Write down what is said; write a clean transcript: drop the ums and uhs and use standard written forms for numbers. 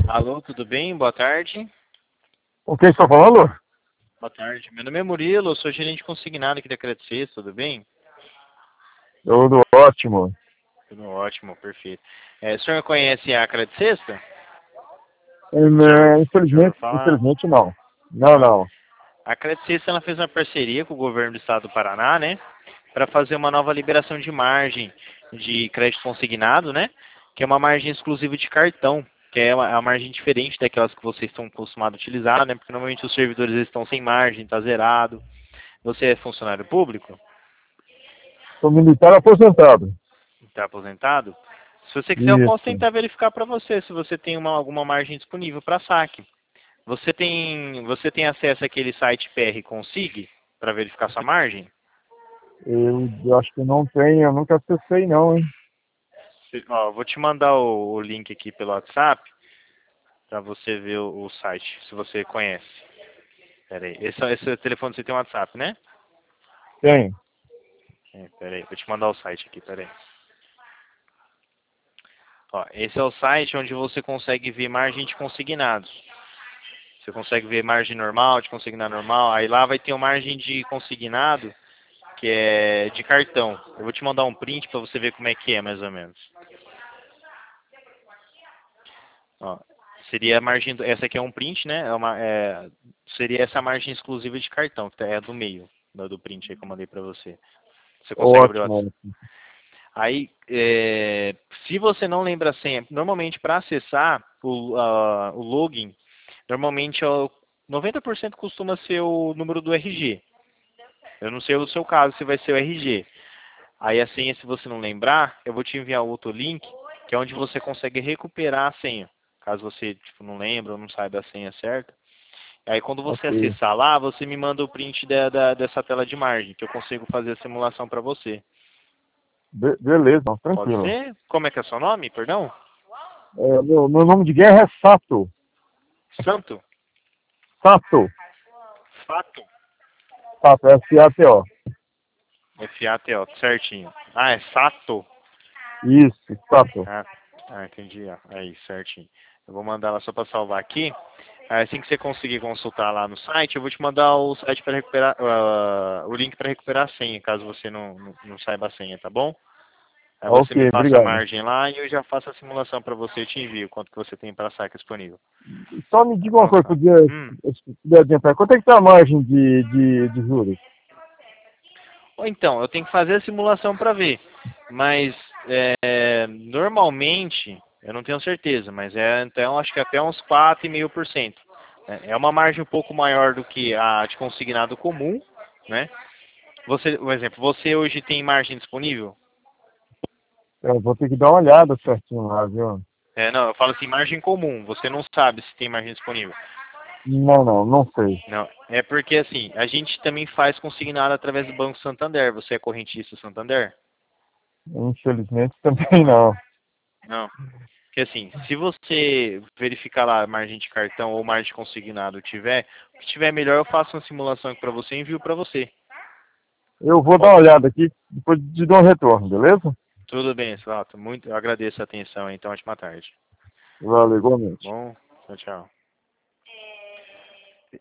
Alô, tudo bem? Boa tarde. Com quem estou falando? Boa tarde. Meu nome é Murilo, eu sou gerente consignado aqui da Credit Suisse, tudo bem? Tudo ótimo. Tudo ótimo, perfeito. O senhor conhece a Credit Suisse? Já ouviu falar? Infelizmente não. Não, Não. não. A Credit Suisse ela fez uma parceria com o governo do estado do Paraná, né? Para fazer uma nova liberação de margem de crédito consignado, né? Que é uma margem exclusiva de cartão, que é uma margem diferente daquelas que vocês estão acostumados a utilizar, né? Porque normalmente os servidores eles estão sem margem, está zerado. Você é funcionário público? Sou militar aposentado. Está aposentado? Se você quiser, eu posso Isso. tentar verificar para você se você tem alguma margem disponível para saque. Você tem acesso àquele site PR Consig para verificar sua margem? Eu acho que não tem, eu nunca acessei não, hein? Ó, vou te mandar o link aqui pelo WhatsApp para você ver o site, se você conhece. Pera aí. Esse telefone você tem um WhatsApp, né? Tem. Pera aí, vou te mandar o site aqui, pera aí. Ó, esse é o site onde você consegue ver margem de consignados. Você consegue ver margem normal, de consignado normal. Aí lá vai ter uma margem de consignado, que é de cartão. Eu vou te mandar um print para você ver como é que é, mais ou menos. Ó, seria a margem, essa aqui é um print, né? Seria essa margem exclusiva de cartão, que é do meio, do print aí que eu mandei para você. Você consegue abrir o WhatsApp? Ótimo. Aí, se você não lembra a senha, normalmente para acessar o login, normalmente 90% costuma ser o número do RG. Eu não sei o seu caso se vai ser o RG. Aí a senha, se você não lembrar, eu vou te enviar outro link, que é onde você consegue recuperar a senha. Caso você tipo, não lembre ou não saiba a senha certa. Aí quando você Ok. acessar lá, você me manda o print dessa tela de margem, que eu consigo fazer a simulação para você. Beleza, não, Pode tranquilo. ser? Como é que é seu nome, perdão? Meu nome de guerra é Sato. Santo? Sato. Fato? Sato, S-A-T-O. F-A-T-O, certinho. Ah, é Sato? Isso, Sato. Entendi. Aí, certinho. Eu vou mandar ela só para salvar aqui. Aí, assim que você conseguir consultar lá no site, eu vou te mandar o site para recuperar, o link para recuperar a senha, caso você não saiba a senha, tá bom? Aí você Ok, me passa a obrigado. margem lá e eu já faço a simulação para você e te envio quanto que você tem para saque disponível. Só me Tá diga uma bom, coisa, Sato? se puder adiantar. Quanto é que está a margem de juros? Ou então, eu tenho que fazer a simulação para ver. Mas normalmente, eu não tenho certeza, mas então acho que até uns 4,5%. É uma margem um pouco maior do que a de consignado comum, né? Por exemplo, você hoje tem margem disponível? Eu vou ter que dar uma olhada certinho lá, viu? Não, eu falo assim, margem comum. Você não sabe se tem margem disponível. Não, não, não sei. Não, é porque assim, a gente também faz consignado através do Banco Santander. Você é correntista Santander? Infelizmente também não. Não. Porque assim, se você verificar lá a margem de cartão ou margem de consignado tiver, o que tiver melhor eu faço uma simulação aqui para você e envio para você. Eu vou dar Pode uma ser? olhada aqui, depois te dou um retorno, beleza? Tudo bem, Slato. Eu agradeço a atenção, então, ótima tarde. Valeu, Tá igualmente. bom? Tchau, tchau.